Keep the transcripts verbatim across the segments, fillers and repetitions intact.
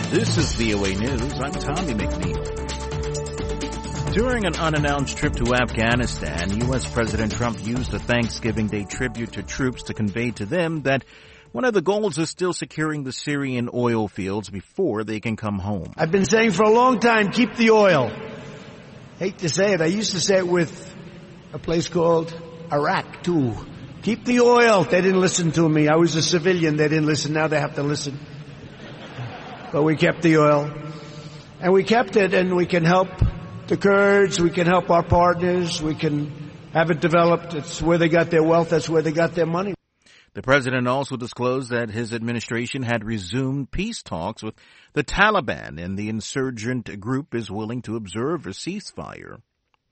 This is V O A News. I'm Tommy McNeil. During an unannounced trip to Afghanistan, U S. President Trump used a Thanksgiving Day tribute to troops to convey to them that one of the goals is still securing the Syrian oil fields before they can come home. I've been saying for a long time, keep the oil. Hate to say it. I used to say it with a place called Iraq, too. Keep the oil. They didn't listen to me. I was a civilian. They didn't listen. Now they have to listen. But we kept the oil. And we kept it, and we can help the Kurds. We can help our partners. We can have it developed. It's where they got their wealth. That's where they got their money. The president also disclosed that his administration had resumed peace talks with the Taliban, and the insurgent group is willing to observe a ceasefire.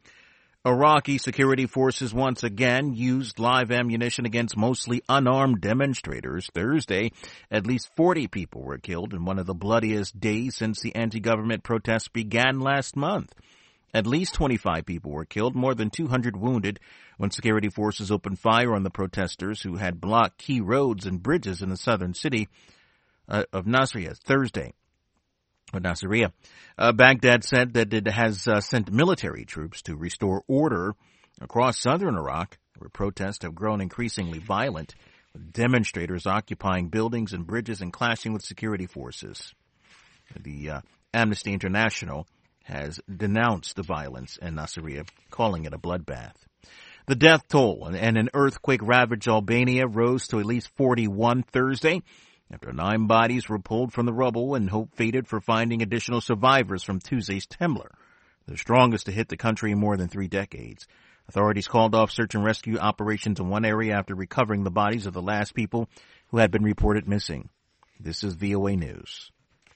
Iraqi security forces once again used live ammunition against mostly unarmed demonstrators. Thursday, at least forty people were killed in one of the bloodiest days since the anti-government protests began last month. At least twenty-five people were killed, more than two hundred wounded, when security forces opened fire on the protesters who had blocked key roads and bridges in the southern city uh, of Nasiriyah Thursday. Or Nasiriyah. Uh, Baghdad said that it has uh, sent military troops to restore order across southern Iraq, where protests have grown increasingly violent, with demonstrators occupying buildings and bridges and clashing with security forces. The uh, Amnesty International has denounced the violence in Nasiriyah, calling it a bloodbath. The death toll and an earthquake-ravaged Albania rose to at least forty-one Thursday, after nine bodies were pulled from the rubble and hope faded for finding additional survivors from Tuesday's tremor, the strongest to hit the country in more than three decades. Authorities called off search and rescue operations in one area after recovering the bodies of the last people who had been reported missing. This is V O A News.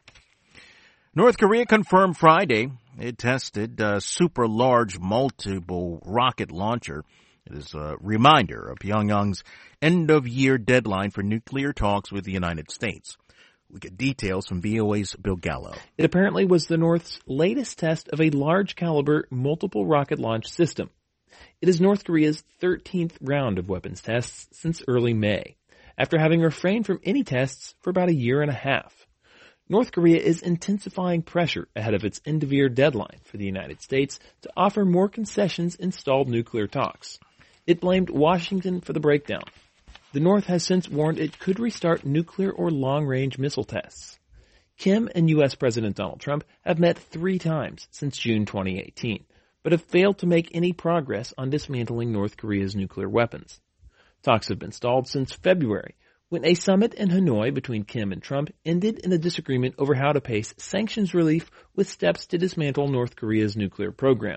North Korea confirmed Friday it tested a super-large multiple rocket launcher. It is a reminder of Pyongyang's end-of-year deadline for nuclear talks with the United States. We get details from V O A's Bill Gallo. It apparently was the North's latest test of a large-caliber multiple rocket launch system. It is North Korea's thirteenth round of weapons tests since early May, after having refrained from any tests for about a year and a half. North Korea is intensifying pressure ahead of its end-of-year deadline for the United States to offer more concessions in stalled nuclear talks. It blamed Washington for the breakdown. The North has since warned it could restart nuclear or long-range missile tests. Kim and U S. President Donald Trump have met three times since June twenty eighteen, but have failed to make any progress on dismantling North Korea's nuclear weapons. Talks have been stalled since February, when a summit in Hanoi between Kim and Trump ended in a disagreement over how to pace sanctions relief with steps to dismantle North Korea's nuclear program.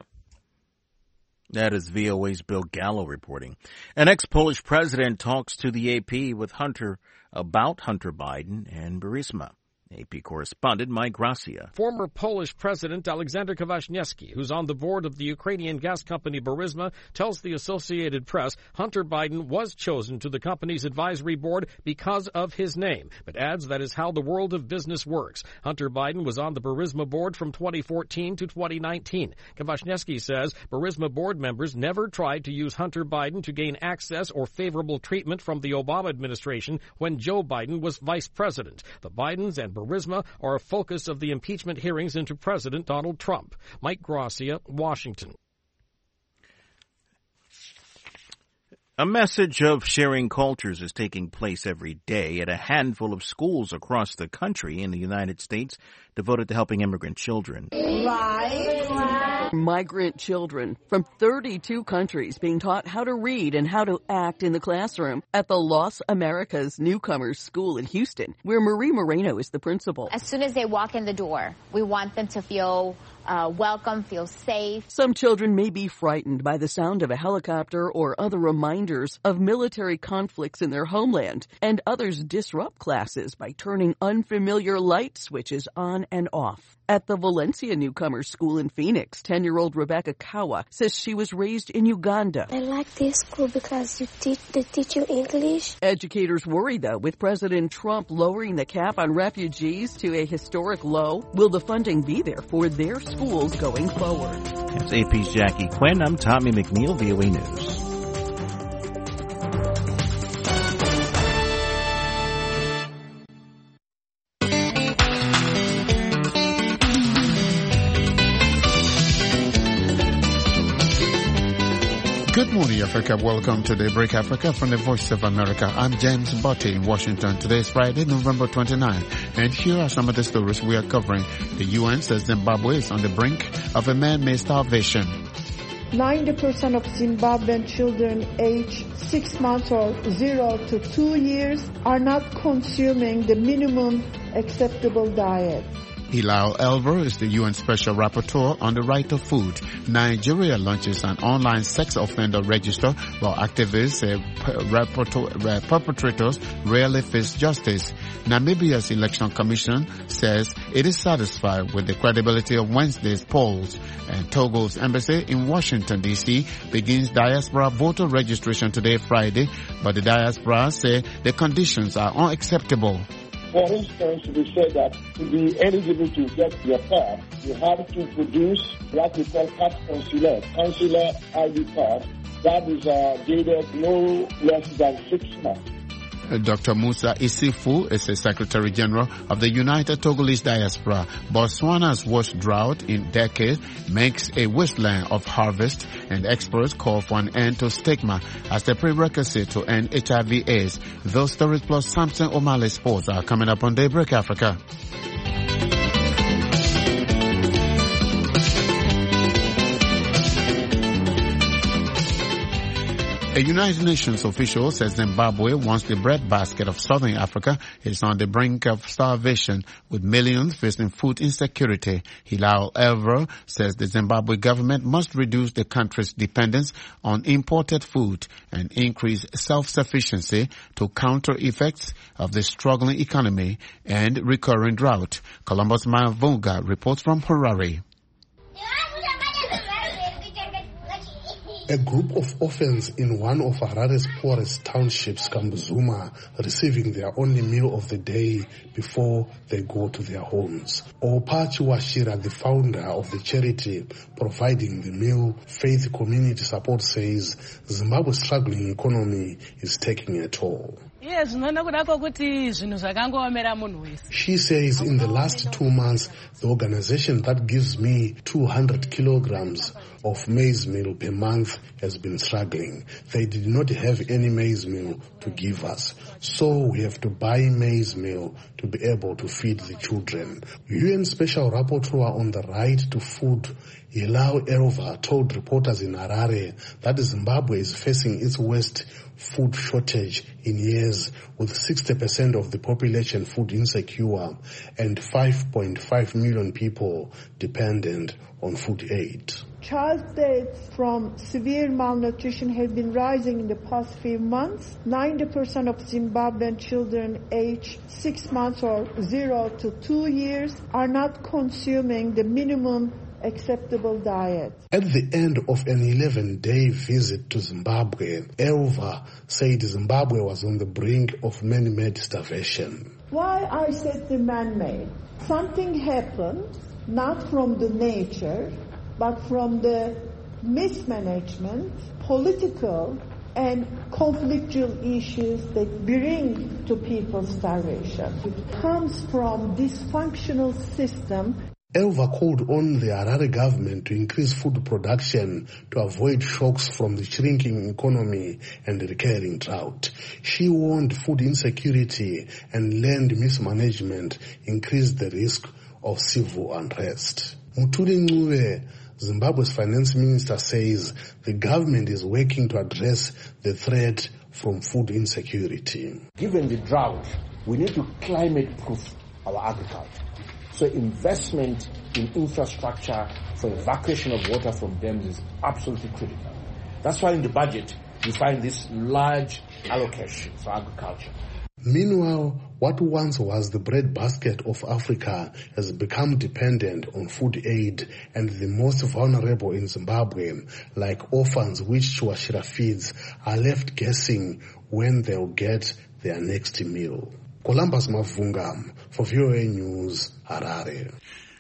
That is V O A's Bill Gallo reporting. An ex-Polish president talks to the A P with Hunter about Hunter Biden and Burisma. A P correspondent Mike Gracia. Former Polish President Aleksander Kwaśniewski, who's on the board of the Ukrainian gas company Burisma, tells the Associated Press Hunter Biden was chosen to the company's advisory board because of his name, but adds that is how the world of business works. Hunter Biden was on the Burisma board from twenty fourteen to twenty nineteen. Kwaśniewski says Burisma board members never tried to use Hunter Biden to gain access or favorable treatment from the Obama administration when Joe Biden was vice president. The Bidens and Burisma are a focus of the impeachment hearings into President Donald Trump. Mike Gracia, Washington. A message of sharing cultures is taking place every day at a handful of schools across the country in the United States devoted to helping immigrant children. Migrant children from thirty-two countries being taught how to read and how to act in the classroom at the Los Americas Newcomers School in Houston, where Marie Moreno is the principal. As soon as they walk in the door, we want them to feel uh, welcome, feel safe. Some children may be frightened by the sound of a helicopter or other reminders of military conflicts in their homeland, and others disrupt classes by turning unfamiliar light switches on and off. At the Valencia Newcomers School in Phoenix, ten-year-old Rebecca Kawa says she was raised in Uganda. I like this school because you teach, they teach you English. Educators worry, though, with President Trump lowering the cap on refugees to a historic low, will the funding be there for their schools going forward? It's A P's Jackie Quinn. I'm Tommy McNeil, V O A News. Good morning, Africa. Welcome to Daybreak Africa from the Voice of America. I'm James Botti in Washington. Today is Friday, November twenty-ninth. And here are some of the stories we are covering. The U N says Zimbabwe is on the brink of a man-made starvation. ninety percent of Zimbabwean children aged six months or zero to two years are not consuming the minimum acceptable diet. Hilal Elver is the U N Special Rapporteur on the right of food. Nigeria launches an online sex offender register while activists say uh, perpetrators rarely face justice. Namibia's Election Commission says it is satisfied with the credibility of Wednesday's polls. And Togo's embassy in Washington, D C begins diaspora voter registration today, Friday, but the diaspora say the conditions are unacceptable. For instance, we said that to be eligible to get your card, you have to produce what we call carte consulaire, consular I D card. That is uh, dated no less than six months. Doctor Musa Isifu is the Secretary General of the United Togolese Diaspora. Botswana's worst drought in decades makes a wasteland of harvest, and experts call for an end to stigma as the prerequisite to end H I V AIDS. Those stories plus Samson O'Malley Sports are coming up on Daybreak Africa. A United Nations official says Zimbabwe, once the breadbasket of southern Africa, is on the brink of starvation, with millions facing food insecurity. Hilal Elver says the Zimbabwe government must reduce the country's dependence on imported food and increase self-sufficiency to counter effects of the struggling economy and recurring drought. Columbus Mavunga reports from Harare. A group of orphans in one of Harare's poorest townships, Kambuzuma, receiving their only meal of the day before they go to their homes. Opachi Washira, the founder of the charity providing the meal, Faith Community Support, says Zimbabwe's struggling economy is taking a toll. She says in the last two months, the organization that gives me two hundred kilograms of maize meal per month has been struggling. They did not have any maize meal to give us, so we have to buy maize meal to be able to feed the children. U N Special Rapporteur on the right to food, Hilal Elver, told reporters in Harare that Zimbabwe is facing its worst food shortage in years, with sixty percent of the population food insecure and five point five million people dependent on food aid. Child deaths from severe malnutrition have been rising in the past few months. ninety percent of Zimbabwean children aged six months or zero to two years are not consuming the minimum acceptable diet. At the end of an eleven-day visit to Zimbabwe, Elva said Zimbabwe was on the brink of man-made starvation. Why I said the man-made? Something happened, not from the nature, but from the mismanagement, political and conflictual issues that bring to people starvation. It comes from dysfunctional system. Elva called on the Harare government to increase food production to avoid shocks from the shrinking economy and the recurring drought. She warned food insecurity and land mismanagement increased the risk of civil unrest. Mutuli Ncube, Zimbabwe's finance minister, says the government is working to address the threat from food insecurity. Given the drought, we need to climate-proof our agriculture. So investment in infrastructure for evacuation of water from dams is absolutely critical. That's why in the budget you find this large allocation for agriculture. Meanwhile, what once was the breadbasket of Africa has become dependent on food aid, and the most vulnerable in Zimbabwe, like orphans which Chiwashira feeds, are left guessing when they'll get their next meal. Columbus Mavunga for V O A News, Harare.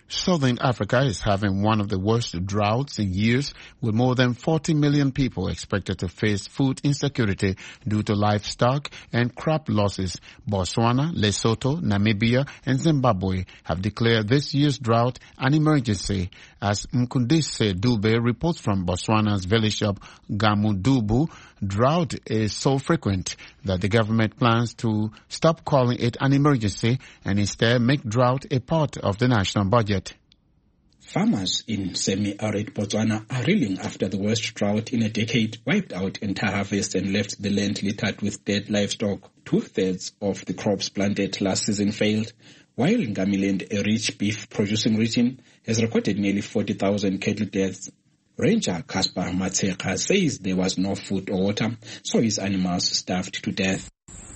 Southern Africa is having one of the worst droughts in years, with more than forty million people expected to face food insecurity due to livestock and crop losses. Botswana, Lesotho, Namibia, and Zimbabwe have declared this year's drought an emergency. As Mkundise Dube reports from Botswana's village of Gamudubu, drought is so frequent that the government plans to stop calling it an emergency and instead make drought a part of the national budget. Farmers in semi-arid Botswana are reeling after the worst drought in a decade wiped out entire harvest and left the land littered with dead livestock. Two-thirds of the crops planted last season failed, while Ngamiland, a rich beef-producing region, has recorded nearly forty thousand cattle deaths. Ranger Caspar Matseka says there was no food or water, so his animals starved to death.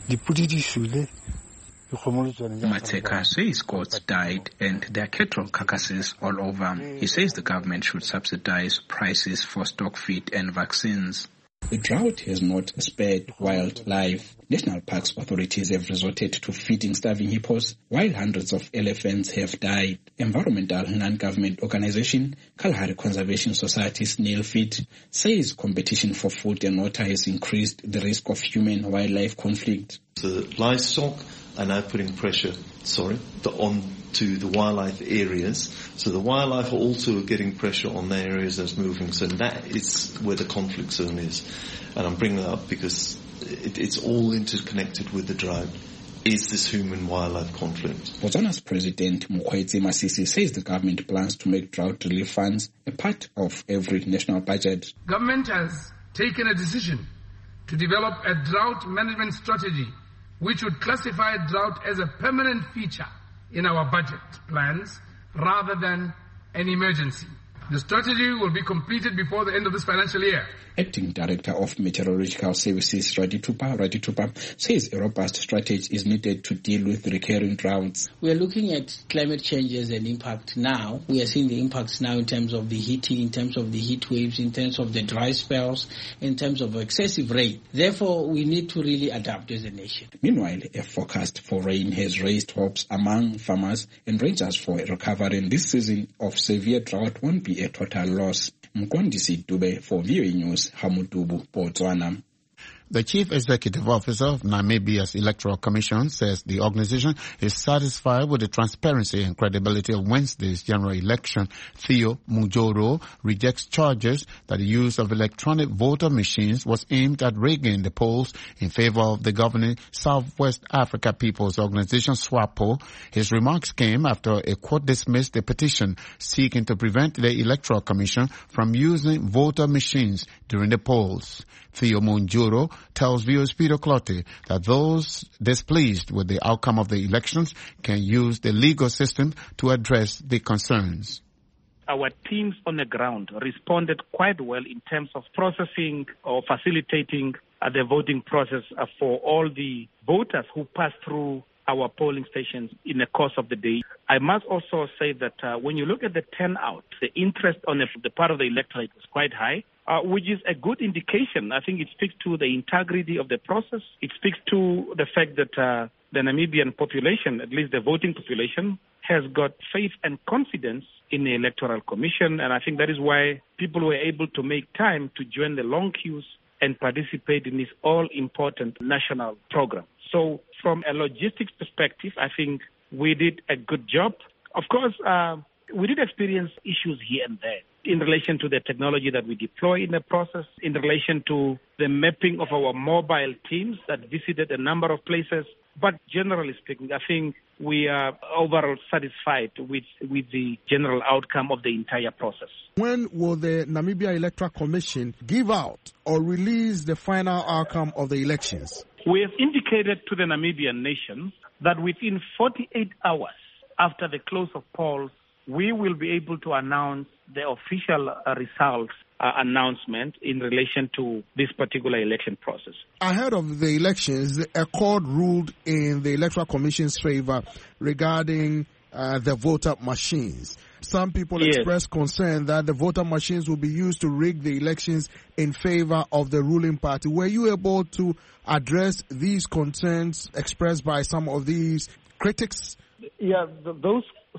Matseka says goats died and there are cattle carcasses all over. He says the government should subsidize prices for stock feed and vaccines. The drought has not spared wildlife. National Parks authorities have resorted to feeding starving hippos, while hundreds of elephants have died. Environmental non-government organization Kalahari Conservation Society Snail Feed says competition for food and water has increased the risk of human-wildlife conflict. The livestock are now putting pressure, sorry, the, on to the wildlife areas. So the wildlife are also getting pressure on the areas that's moving. So that is where the conflict zone is. And I'm bringing that up because it, it's all interconnected with the drought. Is this human-wildlife conflict? Botswana's President Mokgweetsi Masisi says the government plans to make drought relief funds a part of every national budget. Government has taken a decision to develop a drought management strategy which would classify drought as a permanent feature in our budget plans rather than an emergency. The strategy will be completed before the end of this financial year. Acting Director of Meteorological Services, Raditupa Raditupa, says a robust strategy is needed to deal with recurring droughts. We are looking at climate changes and impact now. We are seeing the impacts now in terms of the heating, in terms of the heat waves, in terms of the dry spells, in terms of excessive rain. Therefore, we need to really adapt as a nation. Meanwhile, a forecast for rain has raised hopes among farmers and rangers for a recovery in this season of severe drought won't be a total loss. Mkondisi Dube for V O A News, Gamudubu, Botswana. The Chief Executive Officer of Namibia's Electoral Commission says the organization is satisfied with the transparency and credibility of Wednesday's general election. Theo Munjoro rejects charges that the use of electronic voter machines was aimed at rigging the polls in favor of the governing Southwest Africa People's Organization, SWAPO. His remarks came after a court dismissed a petition seeking to prevent the Electoral Commission from using voter machines during the polls. Theo Munjoro tells V O A's Peter Clottey that those displeased with the outcome of the elections can use the legal system to address the concerns. Our teams on the ground responded quite well in terms of processing or facilitating uh, the voting process uh, for all the voters who passed through our polling stations in the course of the day. I must also say that uh, when you look at the turnout, the interest on the, the part of the electorate was quite high, uh, which is a good indication. I think it speaks to the integrity of the process. It speaks to the fact that uh, the Namibian population, at least the voting population, has got faith and confidence in the Electoral Commission. And I think that is why people were able to make time to join the long queues and participate in this all-important national program. So from a logistics perspective, I think we did a good job. Of course, uh, we did experience issues here and there in relation to the technology that we deploy in the process, in relation to the mapping of our mobile teams that visited a number of places. But generally speaking, I think we are overall satisfied with, with the general outcome of the entire process. When will the Namibia Electoral Commission give out or release the final outcome of the elections? We have indicated to the Namibian nation that within forty-eight hours after the close of polls, we will be able to announce the official uh, results uh, announcement in relation to this particular election process. Ahead of the elections, a court ruled in the Electoral Commission's favor regarding uh, the voter machines. Some people yes. expressed concern that the voter machines will be used to rig the elections in favor of the ruling party. Were you able to address these concerns expressed by some of these critics? Yeah, th- those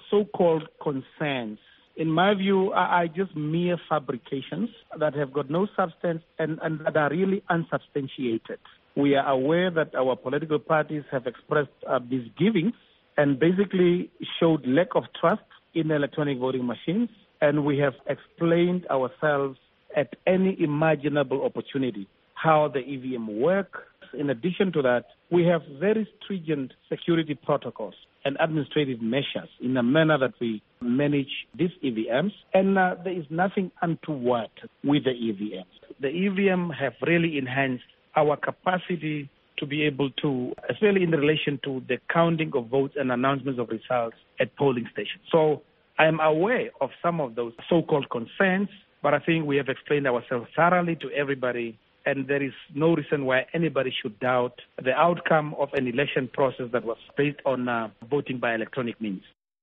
so-called concerns, in my view, are, are just mere fabrications that have got no substance and, and that are really unsubstantiated. We are aware that our political parties have expressed uh, misgivings and basically showed lack of trust in electronic voting machines, and we have explained ourselves at any imaginable opportunity how the E V M work. In addition to that, we have very stringent security protocols and administrative measures in a manner that we manage these E V Ms, and uh, there is nothing untoward with the E V Ms. The E V M have really enhanced our capacity to be able to, especially in relation to the counting of votes and announcements of results at polling stations. So I am aware of some of those so-called concerns, but I think we have explained ourselves thoroughly to everybody, and there is no reason why anybody should doubt the outcome of an election process that was based on uh, voting by electronic means.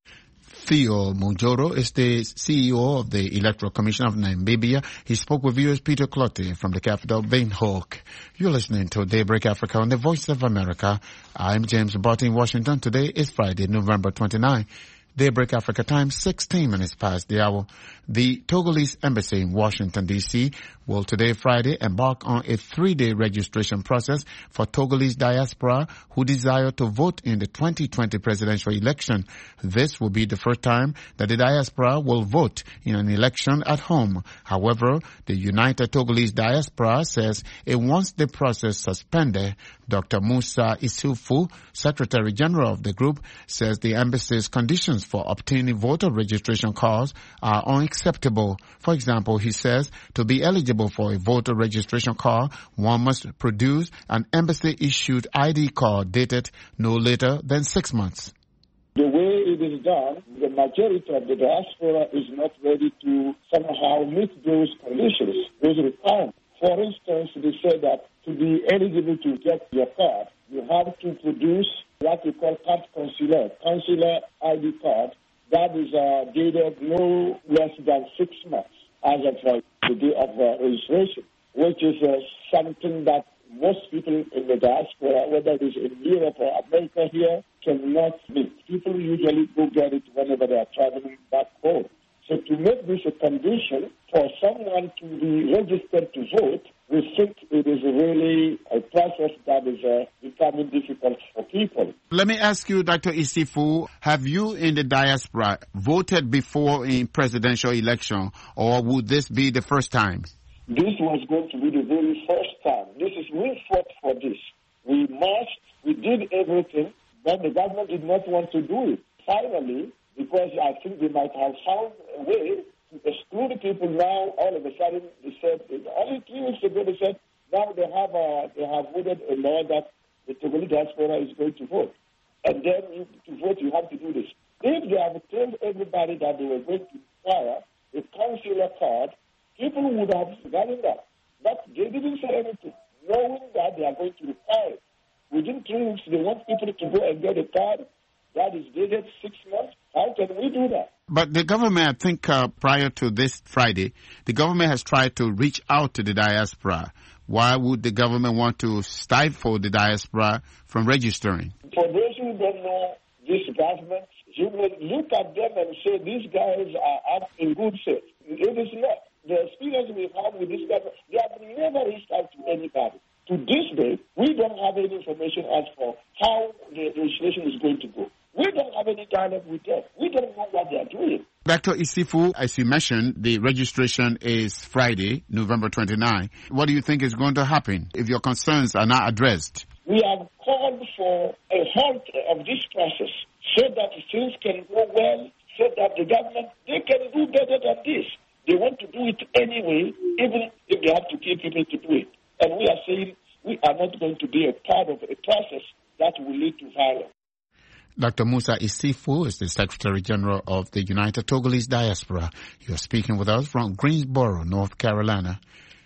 Theo Mujoro is the C E O of the Electoral Commission of Namibia. He spoke with viewers Peter Clotte from the capital, Windhoek. You're listening to Daybreak Africa on the Voice of America. I'm James Barton in Washington. Today is Friday, November twenty-ninth. Daybreak Africa time, sixteen minutes past the hour. The Togolese Embassy in Washington, D C will today, Friday, embark on a three-day registration process for Togolese diaspora who desire to vote in the twenty twenty presidential election. This will be the first time that the diaspora will vote in an election at home. However, the United Togolese Diaspora says it wants the process suspended. Doctor Musa Isufu, Secretary General of the group, says the embassy's conditions for obtaining voter registration cards are unacceptable. For example, he says to be eligible for a voter registration card, one must produce an embassy-issued I D card dated no later than six months. The way it is done, the majority of the diaspora is not ready to somehow meet those conditions, those requirements. For instance, they say that to be eligible to get your card, you have to produce what we call carte consulaire, consular I D card, that is uh, dated no less than six months as of uh, the day of uh, registration, which is uh, something that most people in the diaspora, whether it is in Europe or America here, cannot meet. People usually go get it whenever they are traveling back home. So to make this a condition for someone to be registered to vote, we think it is really a process that is uh, becoming difficult for people. Let me ask you, Doctor Isifu, have you in the diaspora voted before in presidential election, or would this be the first time? This was going to be the very first time. This is, we fought for this. We marched, we did everything, but the government did not want to do it. Finally, because I think they might have found a way to exclude people now, all of a sudden they said, only three weeks ago they said, now they have a, they have voted a law that the Togolese diaspora is going to vote. And then you, to vote, you have to do this. If they have told everybody that they were going to require a consular card, people would have forgotten that. But they didn't say anything, knowing that they are going to require it. Within three weeks, they want people to go and get a card that is dated six months. How can we do that? But the government, I think uh, prior to this Friday, the government has tried to reach out to the diaspora. Why would the government want to stifle the diaspora from registering? For those who don't know this government, you will look at them and say these guys are up in good faith. It is not. The experience we've had with this government, they have never reached out to anybody. To this day, we don't have any information as for how the legislation is going to go. We don't have any dialogue with them. We don't know what they are doing. Doctor Isifu, as you mentioned, the registration is Friday, November twenty-ninth. What do you think is going to happen if your concerns are not addressed? We have called for a halt of this process so that things can go well, so that the government, they can do better than this. They want to do it anyway, even if they have to kill people to do it. And we are saying we are not going to be a part of a process that will lead to violence. Doctor Musa Isifu is the Secretary General of the United Togolese Diaspora. You're speaking with us from Greensboro, North Carolina.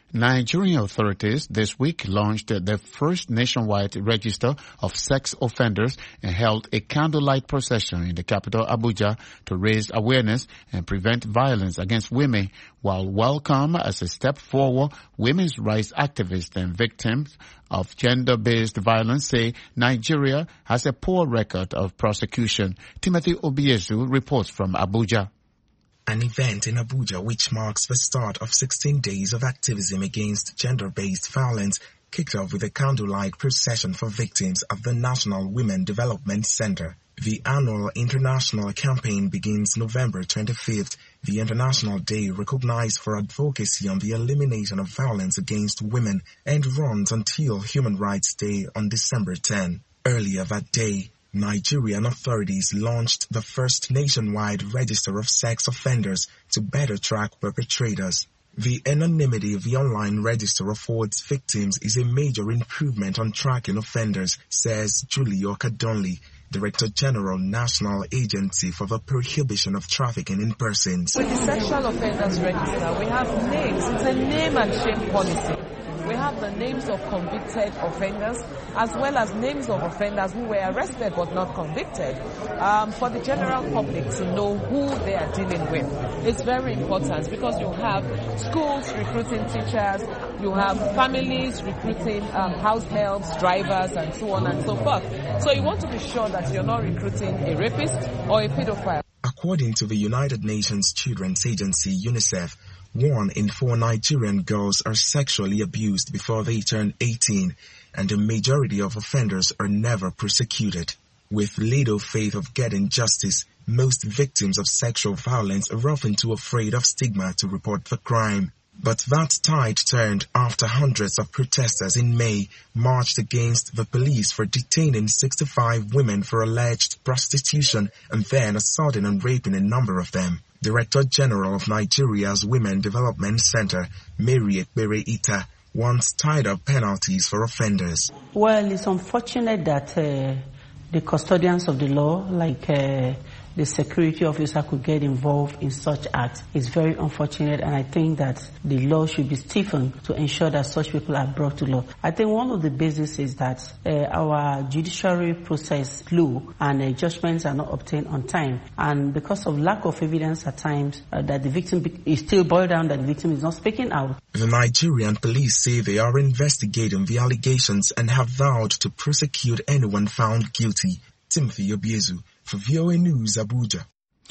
Nigerian authorities this week launched the first nationwide register of sex offenders and held a candlelight procession in the capital Abuja to raise awareness and prevent violence against women. While welcome as a step forward, women's rights activists and victims of gender-based violence say Nigeria has a poor record of prosecution. Timothy Obiezu reports from Abuja. An event in Abuja which marks the start of sixteen days of activism against gender-based violence kicked off with a candlelight procession for victims at the National Women Development Center. The annual international campaign begins November twenty-fifth, the International Day recognized for advocacy on the elimination of violence against women, and runs until Human Rights Day on December tenth. Earlier that day, Nigerian authorities launched the first nationwide register of sex offenders to better track perpetrators. The anonymity of the online register affords victims is a major improvement on tracking offenders, says Julie Okadonli, Director General, National Agency for the Prohibition of Trafficking in Persons. With the Sexual Offenders Register, we have names. It's a name and shame policy. We have the names of convicted offenders as well as names of offenders who were arrested but not convicted, um, for the general public to know who they are dealing with. It's very important because you have schools recruiting teachers, you have families recruiting um, house helps, drivers, and so on and so forth. So you want to be sure that you're not recruiting a rapist or a pedophile. According to the United Nations Children's Agency, UNICEF, one in four Nigerian girls are sexually abused before they turn eighteen, and the majority of offenders are never prosecuted. With little faith of getting justice, most victims of sexual violence are often too afraid of stigma to report the crime. But that tide turned after hundreds of protesters in May marched against the police for detaining sixty-five women for alleged prostitution and then assaulting and raping a number of them. Director General of Nigeria's Women Development Center, Mary Ekpere Ita, wants tighter penalties for offenders. Well, it's unfortunate that uh, the custodians of the law, like uh, the security officer, could get involved in such acts. It's very unfortunate, and I think that the law should be stiffened to ensure that such people are brought to law. I think one of the bases is that uh, our judiciary process slow and uh, judgments are not obtained on time. And because of lack of evidence at times, uh, that the victim be- is still boiled down that the victim is not speaking out. The Nigerian police say they are investigating the allegations and have vowed to prosecute anyone found guilty. Timothy Obiezu for V O A News, Abuja.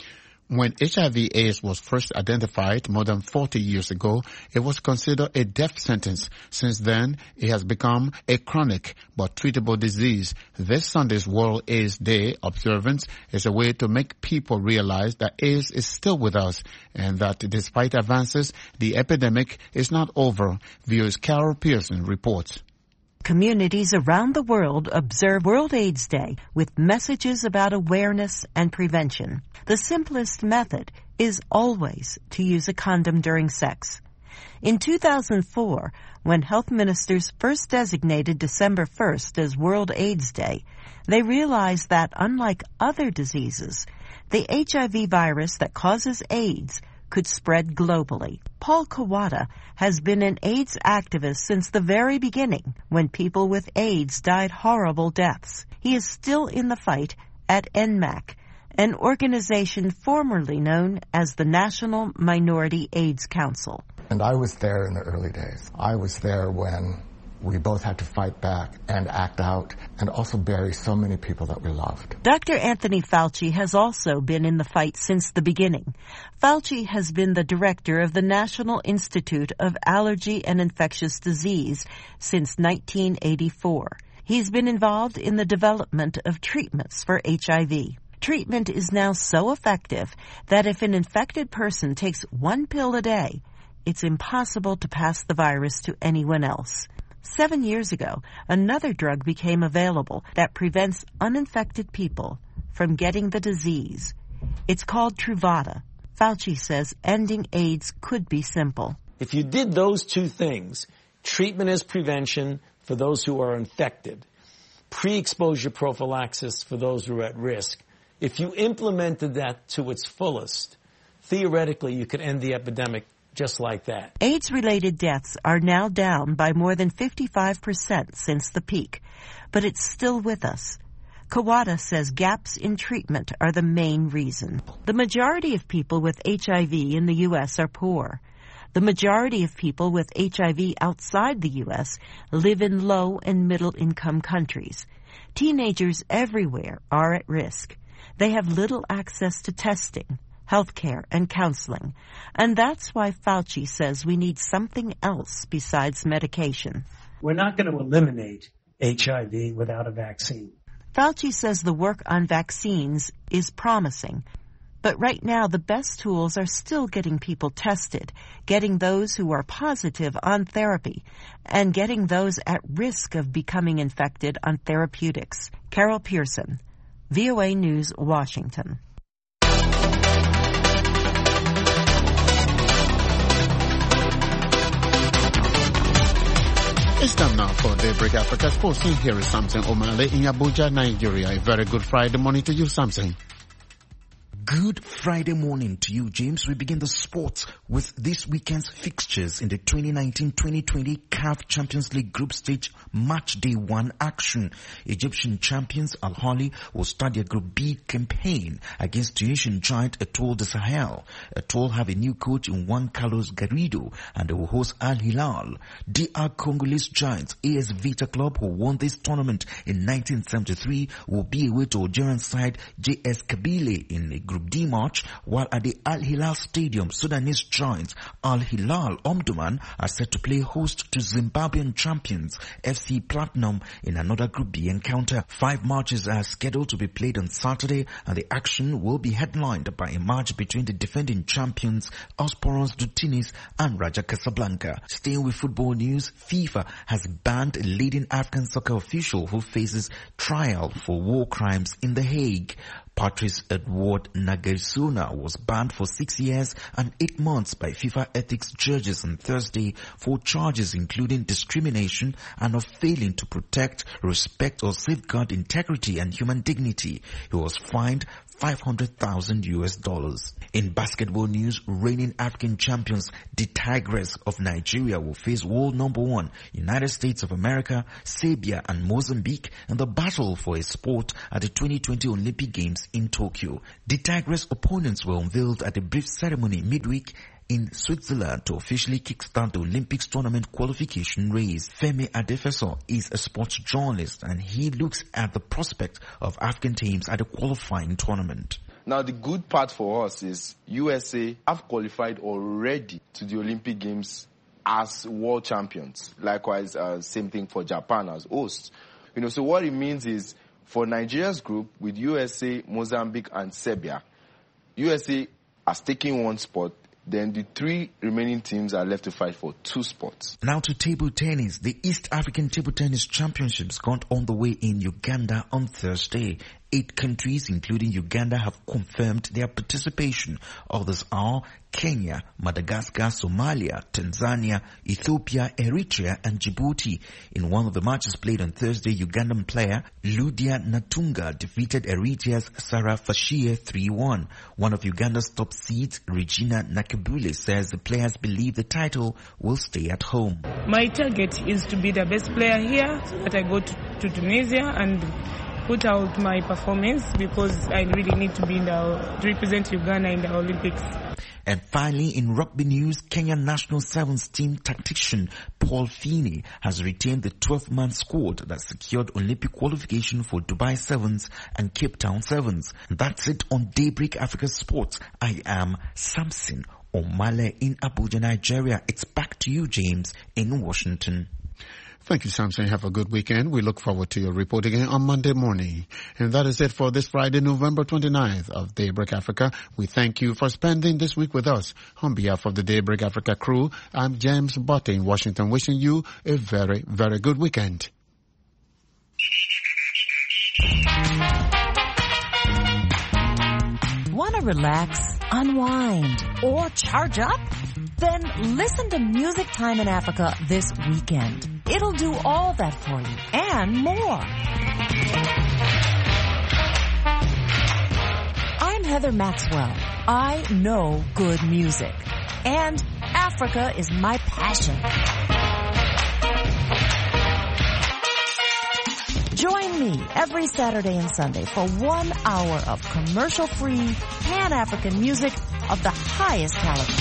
When H I V AIDS was first identified more than forty years ago, it was considered a death sentence. Since then, it has become a chronic but treatable disease. This Sunday's World AIDS Day observance is a way to make people realize that AIDS is still with us and that despite advances, the epidemic is not over. V O A's Carol Pearson reports. Communities around the world observe World AIDS Day with messages about awareness and prevention. The simplest method is always to use a condom during sex. In two thousand four, when health ministers first designated December first as World AIDS Day, they realized that unlike other diseases, the H I V virus that causes AIDS could spread globally. Paul Kawada has been an AIDS activist since the very beginning, when people with AIDS died horrible deaths. He is still in the fight at N M A C, an organization formerly known as the National Minority AIDS Council. And I was there in the early days. I was there when we both had to fight back and act out and also bury so many people that we loved. Doctor Anthony Fauci has also been in the fight since the beginning. Fauci has been the director of the National Institute of Allergy and Infectious Disease since nineteen eighty-four. He's been involved in the development of treatments for H I V. Treatment is now so effective that if an infected person takes one pill a day, it's impossible to pass the virus to anyone else. Seven years ago, another drug became available that prevents uninfected people from getting the disease. It's called Truvada. Fauci says ending AIDS could be simple. If you did those two things, treatment as prevention for those who are infected, pre-exposure prophylaxis for those who are at risk, if you implemented that to its fullest, theoretically you could end the epidemic just like that. AIDS-related deaths are now down by more than fifty-five percent since the peak, but it's still with us. Kawada says gaps in treatment are the main reason. The majority of people with H I V in the U S are poor. The majority of people with H I V outside the U S live in low and middle income countries. Teenagers everywhere are at risk. They have little access to testing, healthcare, and counseling. And that's why Fauci says we need something else besides medication. We're not going to eliminate H I V without a vaccine. Fauci says the work on vaccines is promising, but right now the best tools are still getting people tested, getting those who are positive on therapy, and getting those at risk of becoming infected on therapeutics. Carol Pearson, V O A News, Washington. It's time now for Daybreak Africa Sports. Here is Samson Omale in Abuja, Nigeria. A very good Friday morning to you, Samson. Good Friday morning to you, James. We begin the sports with this weekend's fixtures in the twenty nineteen twenty twenty C A F Champions League Group Stage Match Day one action. Egyptian champions Al Ahly will start their Group B campaign against Tunisian giant Etoile du Sahel. Etoile have a new coach in Juan Carlos Garrido, and they will host Al Hilal. D R Congolese giants A S Vita Club, who won this tournament in nineteen seventy-three, will be away to Algerian side J S Kabylie in a Group D match, while at the Al Hilal Stadium, Sudanese giants Al Hilal Omdurman are set to play host to Zimbabwean champions F C Platinum in another Group B encounter. Five matches are scheduled to be played on Saturday, and the action will be headlined by a match between the defending champions Esperance de Tunis and Raja Casablanca. Staying with football news, FIFA has banned a leading African soccer official who faces trial for war crimes in The Hague. Patrice Edward Nagelsuna was banned for six years and eight months by FIFA ethics judges on Thursday for charges including discrimination and of failing to protect, respect, or safeguard integrity and human dignity. He was fined five hundred thousand U S dollars. In basketball news, reigning African champions, the Tigers of Nigeria, will face world number one, United States of America, Serbia, and Mozambique in the battle for a spot at the twenty twenty Olympic Games in Tokyo. The Tigers' opponents were unveiled at a brief ceremony midweek in Switzerland to officially kickstart the Olympics tournament qualification race. Femi Adefeso is a sports journalist, and he looks at the prospect of African teams at the qualifying tournament. Now, the good part for us is U S A have qualified already to the Olympic Games as world champions. Likewise, uh, same thing for Japan as hosts. You know, so what it means is for Nigeria's group with U S A, Mozambique, and Serbia, U S A has taken one spot. Then the three remaining teams are left to fight for two spots. Now to table tennis. The East African Table Tennis Championships got on the way in Uganda on Thursday. Eight countries, including Uganda, have confirmed their participation. Others are Kenya, Madagascar, Somalia, Tanzania, Ethiopia, Eritrea, and Djibouti. In one of the matches played on Thursday, Ugandan player Ludia Natunga defeated Eritrea's Sarah Fashie three one. One of Uganda's top seeds, Regina Nakabule, says the players believe the title will stay at home. My target is to be the best player here, that I go to, to Tunisia and put out my performance, because I really need to be in the, to represent Uganda in the Olympics. And finally, in rugby news, Kenyan national sevens team tactician Paul Feeney has retained the twelve-man squad that secured Olympic qualification for Dubai Sevens and Cape Town Sevens. That's it on Daybreak Africa Sports. I am Samson Omale in Abuja, Nigeria. It's back to you, James, in Washington. Thank you, Samson. Have a good weekend. We look forward to your report again on Monday morning. And that is it for this Friday, November twenty-ninth of Daybreak Africa. We thank you for spending this week with us. On behalf of the Daybreak Africa crew, I'm James Botte in Washington, wishing you a very, very good weekend. Want to relax, unwind, or charge up? Then listen to Music Time in Africa this weekend. It'll do all that for you and more. I'm Heather Maxwell. I know good music. And Africa is my passion. Join me every Saturday and Sunday for one hour of commercial-free, Pan-African music of the highest caliber.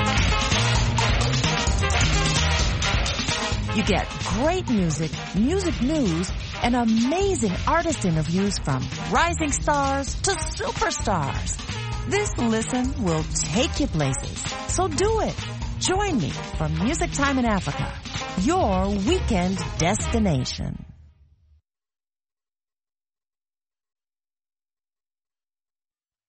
You get great music, music news, and amazing artist interviews from rising stars to superstars. This listen will take you places. So do it. Join me for Music Time in Africa, your weekend destination.